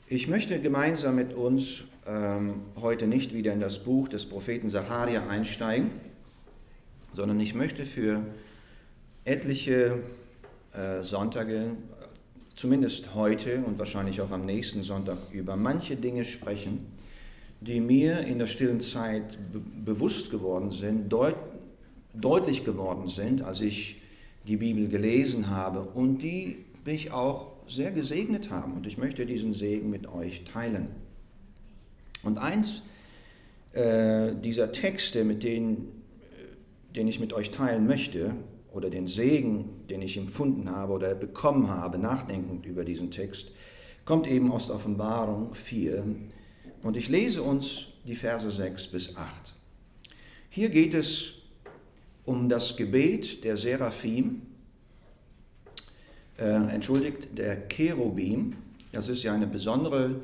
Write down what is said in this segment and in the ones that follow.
Ich möchte gemeinsam mit uns heute nicht wieder in das Buch des Propheten Sacharja einsteigen, sondern ich möchte für etliche Sonntage, zumindest heute und wahrscheinlich auch am nächsten Sonntag, über manche Dinge sprechen, die mir in der stillen Zeit bewusst geworden sind, deutlich geworden sind, als ich die Bibel gelesen habe und die mich auch sehr gesegnet haben. Und ich möchte diesen Segen mit euch teilen. Und eins dieser Texte, den ich mit euch teilen möchte, oder den Segen, den ich empfunden habe oder bekommen habe, nachdenkend über diesen Text, kommt eben aus der Offenbarung 4. Und ich lese uns die Verse 6 bis 8. Hier geht es um das Gebet der Seraphim, der Cherubim. Das ist ja eine besondere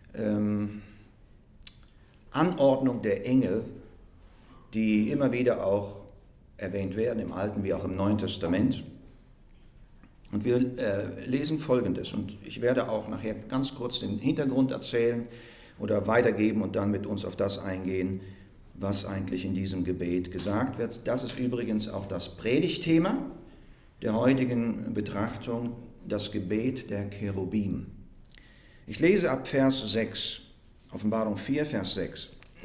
Anordnung der Engel, die immer wieder auch erwähnt werden, im Alten wie auch im Neuen Testament. Und wir lesen Folgendes, und ich werde auch nachher ganz kurz den Hintergrund erzählen oder weitergeben und dann mit uns auf das eingehen, was eigentlich in diesem Gebet gesagt wird. Das ist übrigens auch das Predigtthema der heutigen Betrachtung, das Gebet der Cherubim. Ich lese ab Vers 6, Offenbarung 4, Vers 6.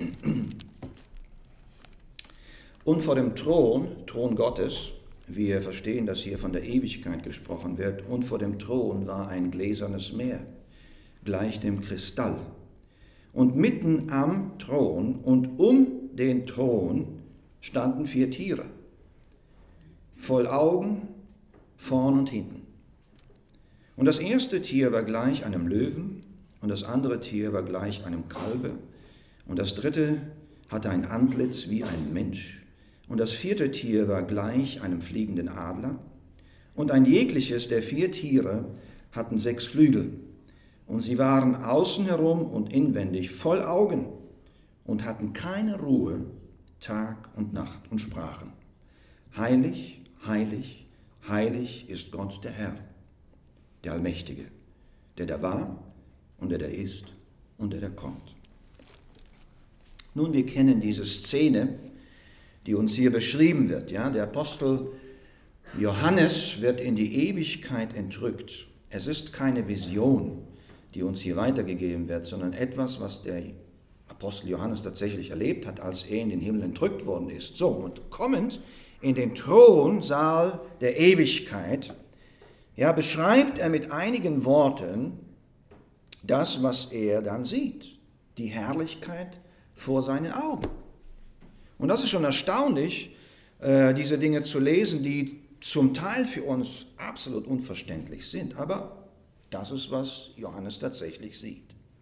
Und vor dem Thron Gottes, wir verstehen, dass hier von der Ewigkeit gesprochen wird, und vor dem Thron war ein gläsernes Meer, gleich dem Kristall. Und mitten am Thron und um den Thron standen 4 Tiere, voll Augen, vorn und hinten. Und das erste Tier war gleich einem Löwen, und das andere Tier war gleich einem Kalbe, und das dritte hatte ein Antlitz wie ein Mensch, und das 4. Tier war gleich einem fliegenden Adler, und ein jegliches der 4 Tiere hatten 6 Flügel, und sie waren außen herum und inwendig voll Augen und hatten keine Ruhe Tag und Nacht und sprachen: Heilig, heilig, heilig ist Gott der Herr, der Allmächtige, der da war und der da ist und der da kommt. Nun, wir kennen diese Szene, die uns hier beschrieben wird. Ja? Der Apostel Johannes wird in die Ewigkeit entrückt. Es ist keine Vision, die uns hier weitergegeben wird, sondern etwas, was der Apostel Johannes tatsächlich erlebt hat, als er in den Himmel entrückt worden ist. So, und kommend in den Thronsaal der Ewigkeit, ja, beschreibt er mit einigen Worten das, was er dann sieht, die Herrlichkeit vor seinen Augen. Und das ist schon erstaunlich, diese Dinge zu lesen, die zum Teil für uns absolut unverständlich sind, aber das ist, was Johannes tatsächlich sieht.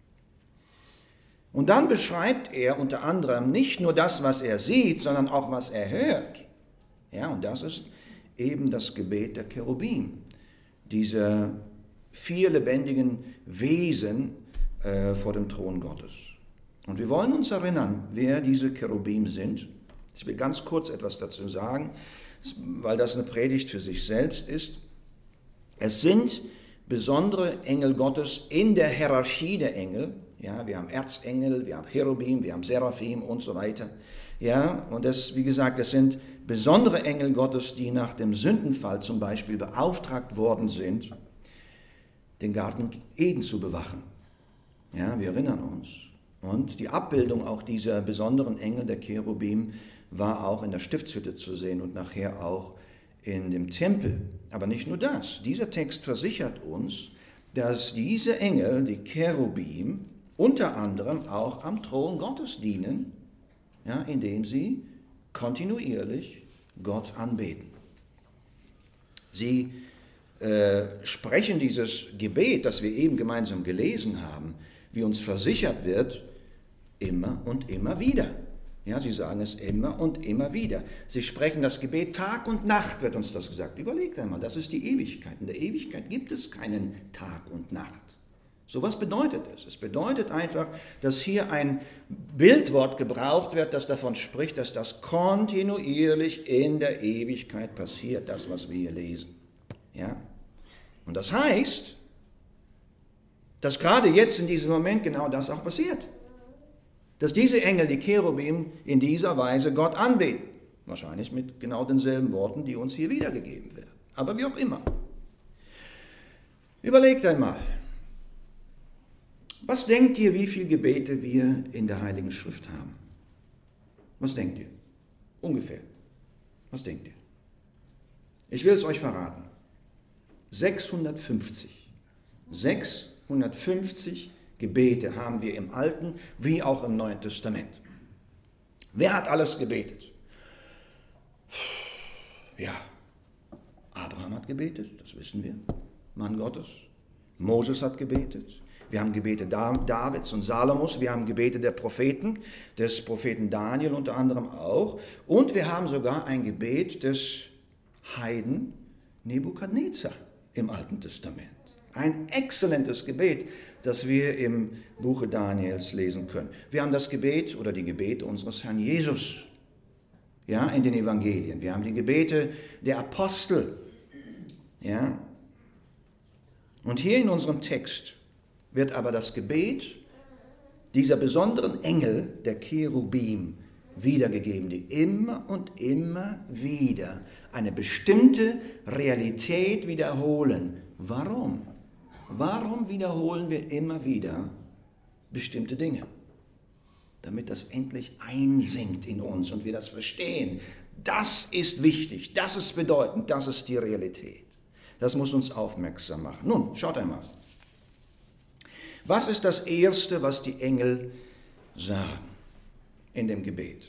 Und dann beschreibt er unter anderem nicht nur das, was er sieht, sondern auch, was er hört. Ja, und das ist eben das Gebet der Cherubim, diese 4 lebendigen Wesen vor dem Thron Gottes. Und wir wollen uns erinnern, wer diese Cherubim sind. Ich will ganz kurz etwas dazu sagen, weil das eine Predigt für sich selbst ist. Es sind besondere Engel Gottes in der Hierarchie der Engel. Ja, wir haben Erzengel, wir haben Cherubim, wir haben Seraphim und so weiter. Ja, und das, wie gesagt, das sind besondere Engel Gottes, die nach dem Sündenfall zum Beispiel beauftragt worden sind, den Garten Eden zu bewachen. Ja, wir erinnern uns. Und die Abbildung auch dieser besonderen Engel der Cherubim war auch in der Stiftshütte zu sehen und nachher auch in dem Tempel. Aber nicht nur das. Dieser Text versichert uns, dass diese Engel, die Cherubim, unter anderem auch am Thron Gottes dienen, ja, indem sie kontinuierlich Gott anbeten. Sie sprechen dieses Gebet, das wir eben gemeinsam gelesen haben, wie uns versichert wird, immer und immer wieder. Ja, sie sagen es immer und immer wieder. Sie sprechen das Gebet Tag und Nacht, wird uns das gesagt. Überlegt einmal, das ist die Ewigkeit. In der Ewigkeit gibt es keinen Tag und Nacht. So was bedeutet es? Es bedeutet einfach, dass hier ein Bildwort gebraucht wird, das davon spricht, dass das kontinuierlich in der Ewigkeit passiert, das, was wir hier lesen. Ja? Und das heißt, dass gerade jetzt in diesem Moment genau das auch passiert. Dass diese Engel, die Cherubim, in dieser Weise Gott anbeten. Wahrscheinlich mit genau denselben Worten, die uns hier wiedergegeben werden. Aber wie auch immer. Überlegt einmal. Was denkt ihr, wie viele Gebete wir in der Heiligen Schrift haben? Was denkt ihr? Ungefähr. Was denkt ihr? Ich will es euch verraten. 650. 650 Gebete haben wir im Alten wie auch im Neuen Testament. Wer hat alles gebetet? Ja, Abraham hat gebetet, das wissen wir, Mann Gottes. Moses hat gebetet. Wir haben Gebete Davids und Salomos, wir haben Gebete der Propheten, des Propheten Daniel unter anderem auch. Und wir haben sogar ein Gebet des Heiden Nebukadnezar im Alten Testament. Ein exzellentes Gebet, das wir im Buche Daniels lesen können. Wir haben das Gebet oder die Gebete unseres Herrn Jesus, ja, in den Evangelien. Wir haben die Gebete der Apostel, ja. Und hier in unserem Text wird aber das Gebet dieser besonderen Engel, der Cherubim, wiedergegeben, die immer und immer wieder eine bestimmte Realität wiederholen. Warum? Warum wiederholen wir immer wieder bestimmte Dinge? Damit das endlich einsinkt in uns und wir das verstehen. Das ist wichtig, das ist bedeutend, das ist die Realität. Das muss uns aufmerksam machen. Nun, schaut einmal. Was ist das Erste, was die Engel sagen in dem Gebet?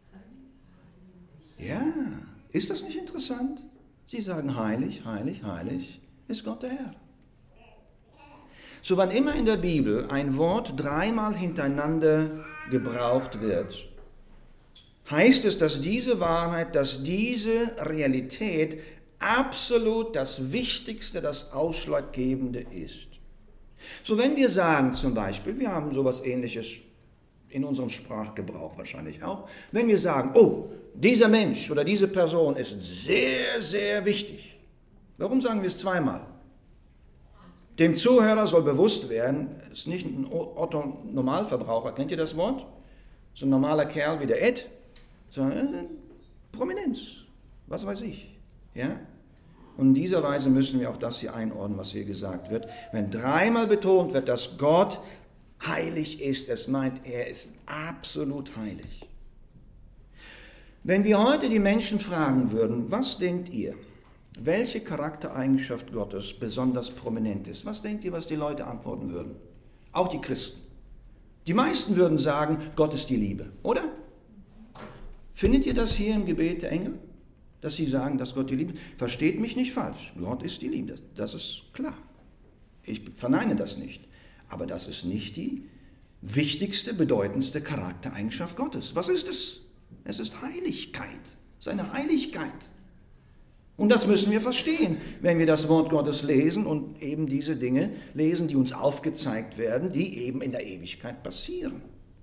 Ja, ist das nicht interessant? Sie sagen, heilig, heilig, heilig ist Gott der Herr. So, wann immer in der Bibel ein Wort dreimal hintereinander gebraucht wird, heißt es, dass diese Wahrheit, dass diese Realität absolut das Wichtigste, das Ausschlaggebende ist. So, wenn wir sagen zum Beispiel, wir haben sowas Ähnliches in unserem Sprachgebrauch wahrscheinlich auch, wenn wir sagen, oh, dieser Mensch oder diese Person ist sehr, sehr wichtig. Warum sagen wir es zweimal? Dem Zuhörer soll bewusst werden, es ist nicht ein Otto-Normalverbraucher, kennt ihr das Wort? So ein normaler Kerl wie der Ed, sondern Prominenz, was weiß ich. Ja? Und in dieser Weise müssen wir auch das hier einordnen, was hier gesagt wird. Wenn dreimal betont wird, dass Gott heilig ist, es meint, er ist absolut heilig. Wenn wir heute die Menschen fragen würden, was denkt ihr, welche Charaktereigenschaft Gottes besonders prominent ist, was denkt ihr, was die Leute antworten würden? Auch die Christen. Die meisten würden sagen, Gott ist die Liebe, oder? Findet ihr das hier im Gebet der Engel? Dass sie sagen, dass Gott die Liebe ist? Versteht mich nicht falsch, Gott ist die Liebe, das ist klar. Ich verneine das nicht. Aber das ist nicht die wichtigste, bedeutendste Charaktereigenschaft Gottes. Was ist es? Es ist Heiligkeit, seine Heiligkeit. Und das müssen wir verstehen, wenn wir das Wort Gottes lesen und eben diese Dinge lesen, die uns aufgezeigt werden, die eben in der Ewigkeit passieren.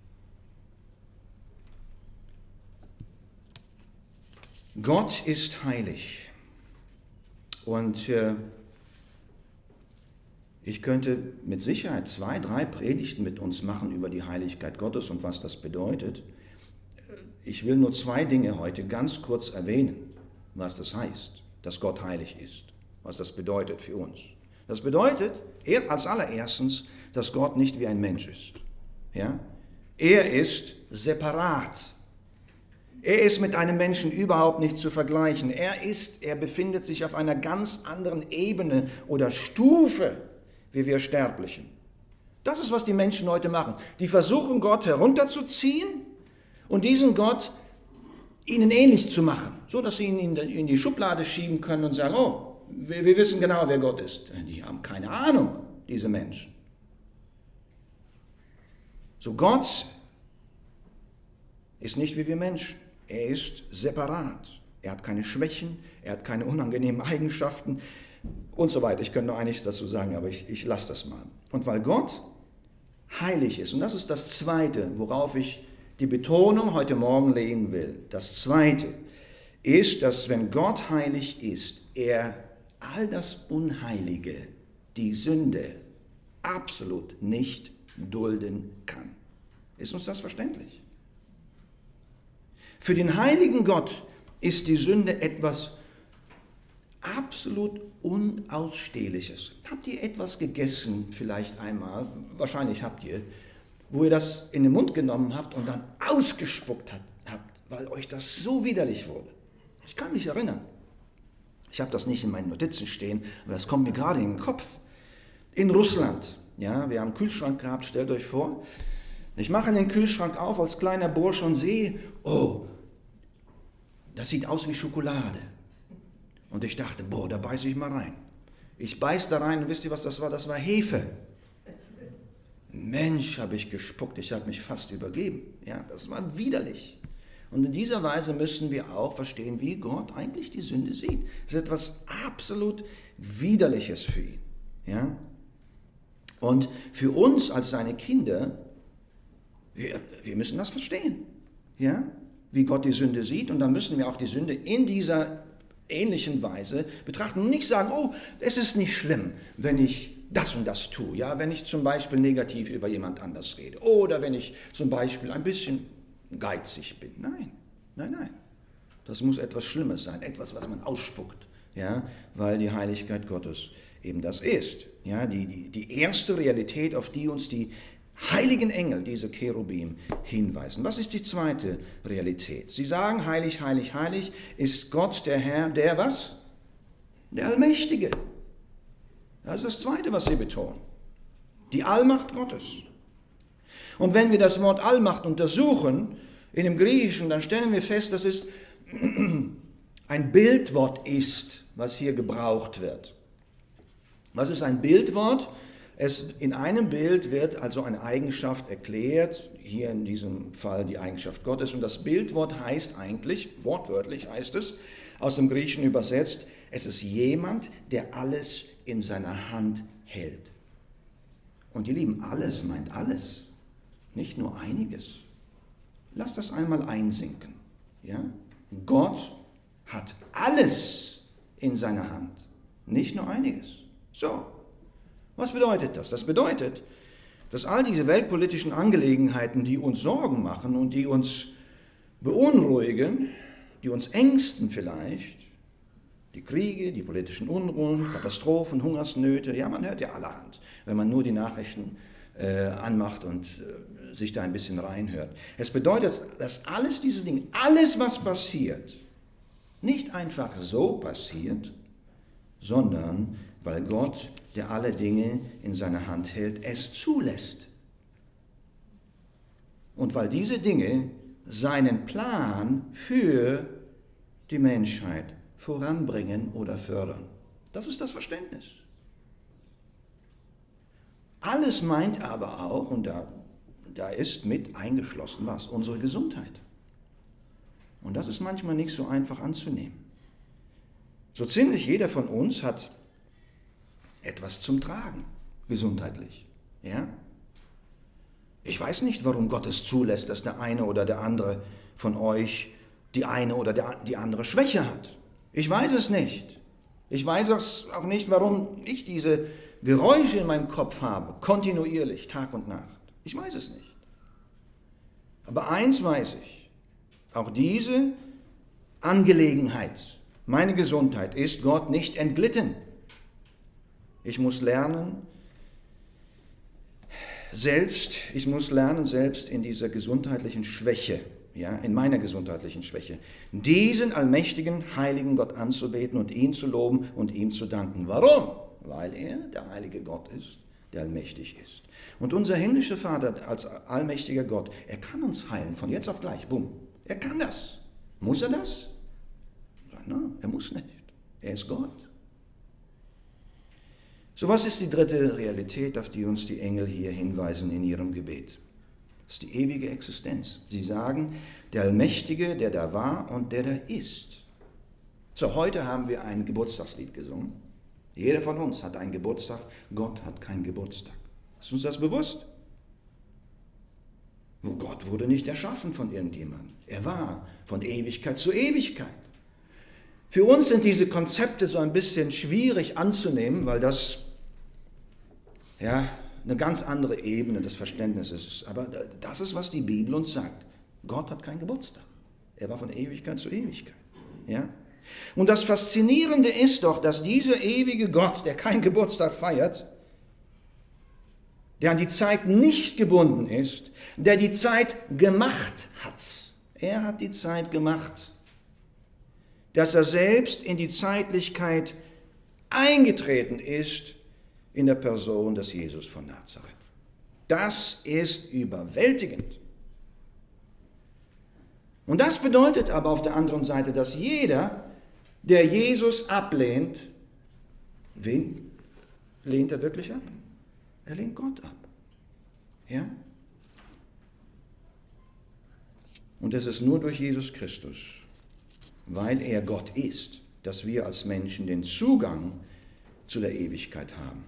Gott ist heilig. Und ich könnte mit Sicherheit 2, 3 Predigten mit uns machen über die Heiligkeit Gottes und was das bedeutet. Ich will nur 2 Dinge heute ganz kurz erwähnen, was das heißt, dass Gott heilig ist, was das bedeutet für uns. Das bedeutet als allererstens, dass Gott nicht wie ein Mensch ist. Ja? Er ist separat. Er ist mit einem Menschen überhaupt nicht zu vergleichen. Er befindet sich auf einer ganz anderen Ebene oder Stufe wie wir Sterblichen. Das ist, was die Menschen heute machen. Die versuchen, Gott herunterzuziehen und diesen Gott ihnen ähnlich zu machen, so dass sie ihn in die Schublade schieben können und sagen, oh, wir wissen genau, wer Gott ist. Die haben keine Ahnung, diese Menschen. So, Gott ist nicht wie wir Menschen. Er ist separat. Er hat keine Schwächen, er hat keine unangenehmen Eigenschaften und so weiter. Ich könnte noch einiges dazu sagen, aber ich lasse das mal. Und weil Gott heilig ist, und das ist das Zweite, worauf ich die Betonung heute Morgen legen will. Das Zweite ist, dass wenn Gott heilig ist, er all das Unheilige, die Sünde, absolut nicht dulden kann. Ist uns das verständlich? Für den heiligen Gott ist die Sünde etwas absolut Unausstehliches. Habt ihr etwas gegessen, vielleicht einmal, wahrscheinlich habt ihr, wo ihr das in den Mund genommen habt und dann ausgespuckt habt, weil euch das so widerlich wurde? Ich kann mich erinnern. Ich habe das nicht in meinen Notizen stehen, aber das kommt mir gerade in den Kopf. In Russland, ja, wir haben einen Kühlschrank gehabt, stellt euch vor. Ich mache den Kühlschrank auf als kleiner Bursche und sehe, oh, das sieht aus wie Schokolade. Und ich dachte, boah, da beiße ich mal rein. Ich beiß da rein und wisst ihr, was das war? Das war Hefe. Mensch, habe ich gespuckt, ich habe mich fast übergeben. Ja, das war widerlich. Und in dieser Weise müssen wir auch verstehen, wie Gott eigentlich die Sünde sieht. Es ist etwas absolut Widerliches für ihn. Ja? Und für uns als seine Kinder, wir müssen das verstehen, ja? Wie Gott die Sünde sieht. Und dann müssen wir auch die Sünde in dieser ähnlichen Weise betrachten und nicht sagen, oh, es ist nicht schlimm, wenn ich das und das tue. Ja? Wenn ich zum Beispiel negativ über jemand anders rede oder wenn ich zum Beispiel ein bisschen geizig bin. Nein, nein, nein. Das muss etwas Schlimmes sein, etwas, was man ausspuckt, ja? Weil die Heiligkeit Gottes eben das ist. Ja? Die erste Realität, auf die uns die heiligen Engel, diese Cherubim, hinweisen. Was ist die zweite Realität? Sie sagen, heilig, heilig, heilig ist Gott, der Herr, der was? Der Allmächtige. Das ist das Zweite, was sie betonen. Die Allmacht Gottes. Und wenn wir das Wort Allmacht untersuchen, in dem Griechischen, dann stellen wir fest, dass es ein Bildwort ist, was hier gebraucht wird. Was ist ein Bildwort? In einem Bild wird also eine Eigenschaft erklärt, hier in diesem Fall die Eigenschaft Gottes. Und das Bildwort heißt eigentlich, wortwörtlich heißt es, aus dem Griechischen übersetzt, es ist jemand, der alles in seiner Hand hält. Und ihr Lieben, alles meint alles, nicht nur einiges. Lasst das einmal einsinken. Ja? Gott hat alles in seiner Hand, nicht nur einiges. So. Was bedeutet das? Das bedeutet, dass all diese weltpolitischen Angelegenheiten, die uns Sorgen machen und die uns beunruhigen, die uns ängsten vielleicht, die Kriege, die politischen Unruhen, Katastrophen, Hungersnöte, ja, man hört ja allerhand, wenn man nur die Nachrichten anmacht und sich da ein bisschen reinhört. Es bedeutet, dass alles diese Dinge, alles was passiert, nicht einfach so passiert, sondern weil Gott, der alle Dinge in seiner Hand hält, es zulässt. Und weil diese Dinge seinen Plan für die Menschheit voranbringen oder fördern. Das ist das Verständnis. Alles meint aber auch, und da ist mit eingeschlossen was? Unsere Gesundheit. Und das ist manchmal nicht so einfach anzunehmen. So ziemlich jeder von uns hat etwas zum Tragen, gesundheitlich. Ja? Ich weiß nicht, warum Gott es zulässt, dass der eine oder der andere von euch die eine oder die andere Schwäche hat. Ich weiß es nicht. Ich weiß auch nicht, warum ich diese Geräusche in meinem Kopf habe, kontinuierlich, Tag und Nacht. Ich weiß es nicht. Aber eins weiß ich, auch diese Angelegenheit, meine Gesundheit, ist Gott nicht entglitten. Ich muss lernen, selbst in dieser gesundheitlichen Schwäche, ja, in meiner gesundheitlichen Schwäche, diesen allmächtigen, heiligen Gott anzubeten und ihn zu loben und ihm zu danken. Warum? Weil er der heilige Gott ist, der allmächtig ist. Und unser himmlischer Vater als allmächtiger Gott, er kann uns heilen, von jetzt auf gleich, bumm. Er kann das. Muss er das? Nein, er muss nicht. Er ist Gott. So, was ist die dritte Realität, auf die uns die Engel hier hinweisen in ihrem Gebet? Das ist die ewige Existenz. Sie sagen, der Allmächtige, der da war und der da ist. So, heute haben wir ein Geburtstagslied gesungen. Jeder von uns hat einen Geburtstag, Gott hat keinen Geburtstag. Ist uns das bewusst? Gott wurde nicht erschaffen von irgendjemandem. Er war von Ewigkeit zu Ewigkeit. Für uns sind diese Konzepte so ein bisschen schwierig anzunehmen, weil das, ja, eine ganz andere Ebene des Verständnisses. Aber das ist, was die Bibel uns sagt. Gott hat keinen Geburtstag. Er war von Ewigkeit zu Ewigkeit. Ja? Und das Faszinierende ist doch, dass dieser ewige Gott, der keinen Geburtstag feiert, der an die Zeit nicht gebunden ist, der die Zeit gemacht hat. Er hat die Zeit gemacht. Dass er selbst in die Zeitlichkeit eingetreten ist in der Person des Jesus von Nazareth. Das ist überwältigend. Und das bedeutet aber auf der anderen Seite, dass jeder, der Jesus ablehnt, wen lehnt er wirklich ab? Er lehnt Gott ab. Ja? Und es ist nur durch Jesus Christus, weil er Gott ist, dass wir als Menschen den Zugang zu der Ewigkeit haben.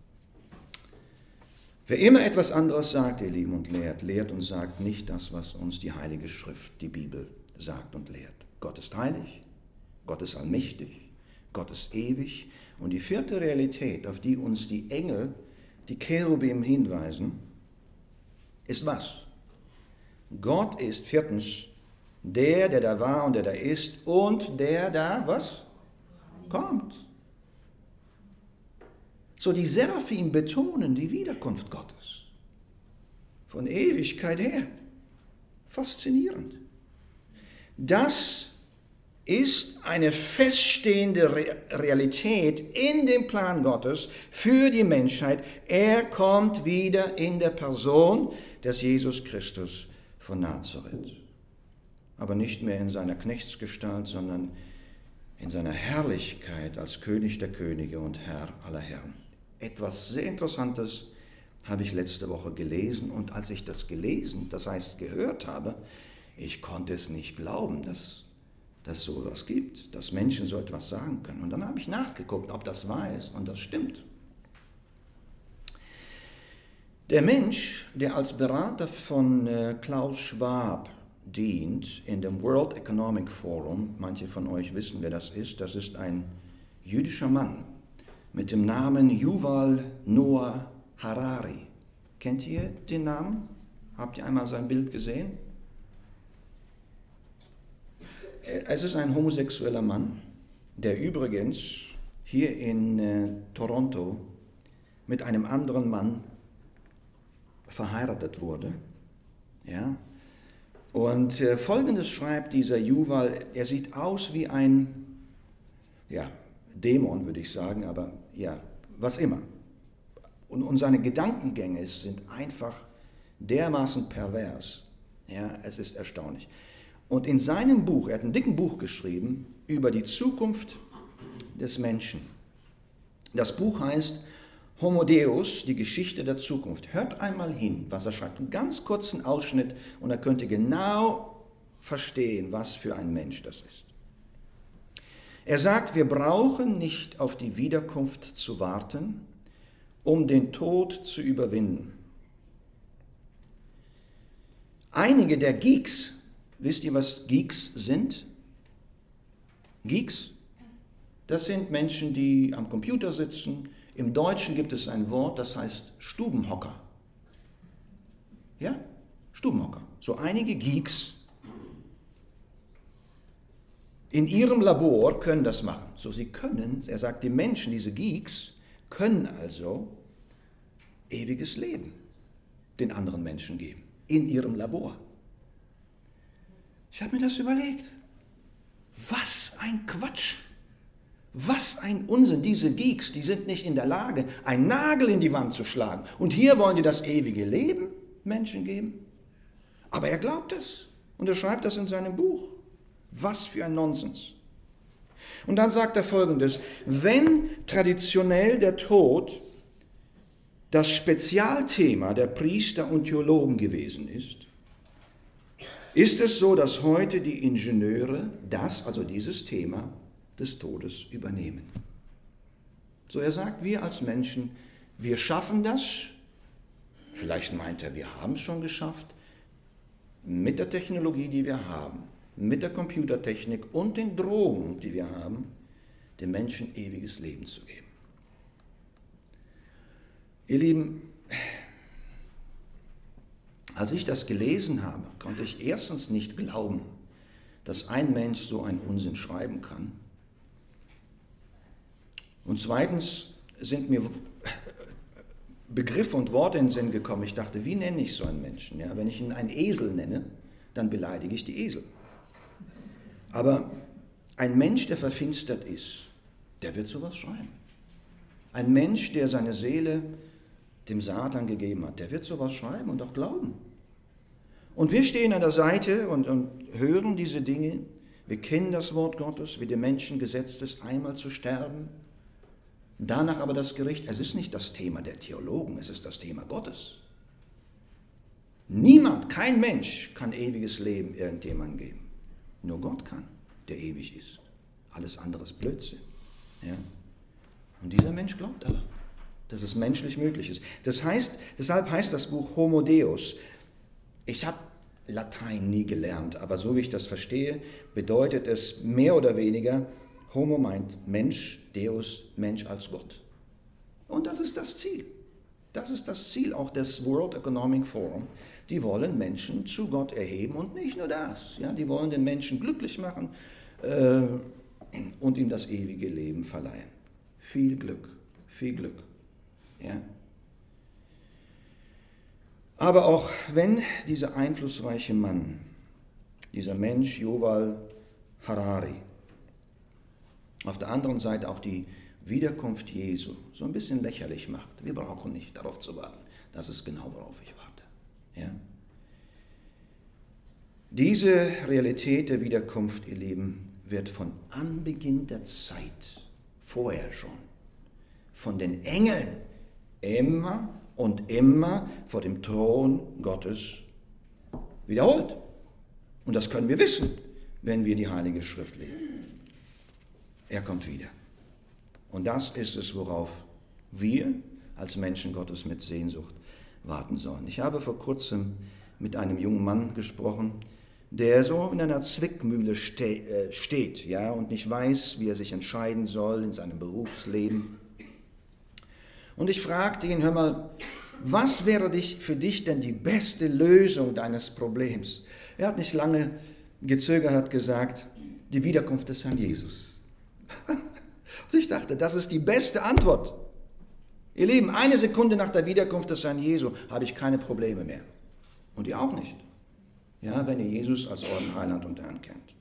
Wer immer etwas anderes sagt, ihr Lieben, und lehrt und sagt nicht das, was uns die Heilige Schrift, die Bibel, sagt und lehrt. Gott ist heilig, Gott ist allmächtig, Gott ist ewig. Und die vierte Realität, auf die uns die Engel, die Cherubim hinweisen, ist was? Gott ist viertens der da war und der da ist und der da, was? Kommt. So, die Seraphim betonen die Wiederkunft Gottes. Von Ewigkeit her. Faszinierend. Das ist eine feststehende Realität in dem Plan Gottes für die Menschheit. Er kommt wieder in der Person des Jesus Christus von Nazareth. Aber nicht mehr in seiner Knechtsgestalt, sondern in seiner Herrlichkeit als König der Könige und Herr aller Herren. Etwas sehr Interessantes habe ich letzte Woche gelesen und als ich das gelesen, das heißt gehört habe, ich konnte es nicht glauben, dass es so etwas gibt, dass Menschen so etwas sagen können. Und dann habe ich nachgeguckt, ob das wahr ist und das stimmt. Der Mensch, der als Berater von Klaus Schwab dient in dem World Economic Forum, manche von euch wissen, wer das ist ein jüdischer Mann mit dem Namen Yuval Noah Harari. Kennt ihr den Namen? Habt ihr einmal sein Bild gesehen? Es ist ein homosexueller Mann, der übrigens hier in Toronto mit einem anderen Mann verheiratet wurde. Ja? Und Folgendes schreibt dieser Yuval, er sieht aus wie ein Dämon, würde ich sagen, aber ja, was immer. Und seine Gedankengänge sind einfach dermaßen pervers. Ja, es ist erstaunlich. Und in seinem Buch, er hat ein dickes Buch geschrieben über die Zukunft des Menschen. Das Buch heißt Homo Deus, die Geschichte der Zukunft. Hört einmal hin, was er schreibt. Einen ganz kurzen Ausschnitt und da könnt ihr genau verstehen, was für ein Mensch das ist. Er sagt, wir brauchen nicht auf die Wiederkunft zu warten, um den Tod zu überwinden. Einige der Geeks, wisst ihr, was Geeks sind? Geeks? Das sind Menschen, die am Computer sitzen. Im Deutschen gibt es ein Wort, das heißt Stubenhocker. Ja? Stubenhocker. So einige Geeks in ihrem Labor können das machen. So, sie können, er sagt, die Menschen, diese Geeks, können also ewiges Leben den anderen Menschen geben. In ihrem Labor. Ich habe mir das überlegt. Was ein Quatsch. Was ein Unsinn. Diese Geeks, die sind nicht in der Lage, einen Nagel in die Wand zu schlagen. Und hier wollen die das ewige Leben Menschen geben. Aber er glaubt es. Und er schreibt das in seinem Buch. Was für ein Nonsens. Und dann sagt er Folgendes: Wenn traditionell der Tod das Spezialthema der Priester und Theologen gewesen ist, ist es so, dass heute die Ingenieure dieses Thema des Todes übernehmen. So, er sagt, wir als Menschen, wir schaffen das, vielleicht meint er, wir haben es schon geschafft, mit der Technologie, die wir haben, mit der Computertechnik und den Drogen, die wir haben, den Menschen ewiges Leben zu geben. Ihr Lieben, Als ich das gelesen habe, konnte ich erstens nicht glauben, dass ein Mensch so einen Unsinn schreiben kann. Und zweitens sind mir Begriffe und Worte in den Sinn gekommen. Ich dachte, wie nenne ich so einen Menschen? Ja, wenn ich ihn einen Esel nenne, dann beleidige ich die Esel. Aber ein Mensch, der verfinstert ist, der wird sowas schreiben. Ein Mensch, der seine Seele dem Satan gegeben hat, der wird sowas schreiben und auch glauben. Und wir stehen an der Seite und hören diese Dinge. Wir kennen das Wort Gottes, wie dem Menschen gesetzt ist, einmal zu sterben. Danach aber das Gericht. Es ist nicht das Thema der Theologen, es ist das Thema Gottes. Niemand, kein Mensch kann ewiges Leben irgendjemandem geben. Nur Gott kann, der ewig ist. Alles andere ist Blödsinn. Ja? Und dieser Mensch glaubt aber, dass es menschlich möglich ist. Deshalb heißt das Buch Homo Deus. Ich habe Latein nie gelernt, aber so wie ich das verstehe, bedeutet es mehr oder weniger, Homo meint Mensch, Deus, Mensch als Gott. Und das ist das Ziel. Das ist das Ziel auch des World Economic Forum. Die wollen Menschen zu Gott erheben und nicht nur das. Ja, die wollen den Menschen glücklich machen und ihm das ewige Leben verleihen. Viel Glück, viel Glück. Ja. Aber auch wenn dieser einflussreiche Mann, dieser Mensch Yuval Harari, auf der anderen Seite auch die Wiederkunft Jesu so ein bisschen lächerlich macht. Wir brauchen nicht darauf zu warten. Das ist genau, worauf ich warte. Ja? Diese Realität der Wiederkunft, ihr Lieben, wird von Anbeginn der Zeit, vorher schon, von den Engeln immer und immer vor dem Thron Gottes wiederholt. Und das können wir wissen, wenn wir die Heilige Schrift lesen. Er kommt wieder. Und das ist es, worauf wir als Menschen Gottes mit Sehnsucht warten sollen. Ich habe vor kurzem mit einem jungen Mann gesprochen, der so in einer Zwickmühle steht, ja, und nicht weiß, wie er sich entscheiden soll in seinem Berufsleben. Und ich fragte ihn, hör mal, was wäre für dich denn die beste Lösung deines Problems? Er hat nicht lange gezögert, hat gesagt, die Wiederkunft des Herrn Jesus. Und ich dachte, das ist die beste Antwort. Ihr Lieben, eine Sekunde nach der Wiederkunft des Herrn Jesu habe ich keine Probleme mehr. Und ihr auch nicht. Ja, wenn ihr Jesus als euren Heiland und Herrn kennt.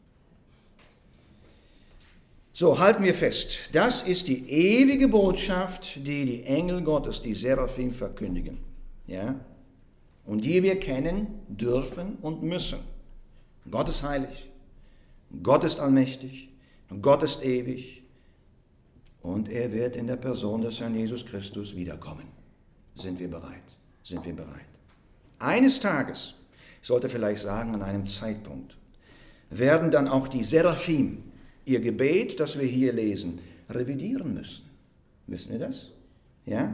So, halten wir fest. Das ist die ewige Botschaft, die die Engel Gottes, die Seraphim, verkündigen. Ja? Und die wir kennen dürfen und müssen. Gott ist heilig. Gott ist allmächtig. Gott ist ewig. Und er wird in der Person des Herrn Jesus Christus wiederkommen. Sind wir bereit? Sind wir bereit? Eines Tages, ich sollte vielleicht sagen an einem Zeitpunkt, werden dann auch die Seraphim ihr Gebet, das wir hier lesen, revidieren müssen. Wissen wir das? Ja?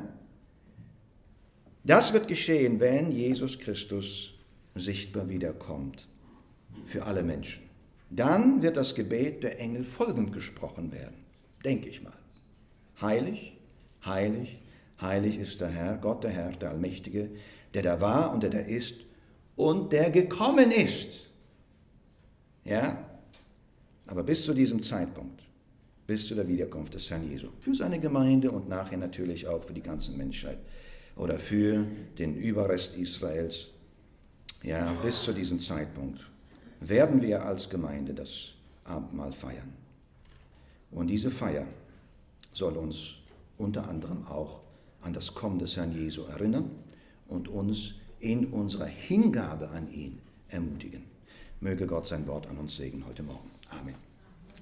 Das wird geschehen, wenn Jesus Christus sichtbar wiederkommt für alle Menschen. Dann wird das Gebet der Engel folgend gesprochen werden, denke ich mal. Heilig, heilig, heilig ist der Herr, Gott der Herr, der Allmächtige, der da war und der da ist und der gekommen ist. Ja? Aber bis zu diesem Zeitpunkt, bis zu der Wiederkunft des Herrn Jesu, für seine Gemeinde und nachher natürlich auch für die ganze Menschheit oder für den Überrest Israels, ja, bis zu diesem Zeitpunkt werden wir als Gemeinde das Abendmahl feiern. Und diese Feier soll uns unter anderem auch an das Kommen des Herrn Jesu erinnern und uns in unserer Hingabe an ihn ermutigen. Möge Gott sein Wort an uns segnen heute Morgen. Amen.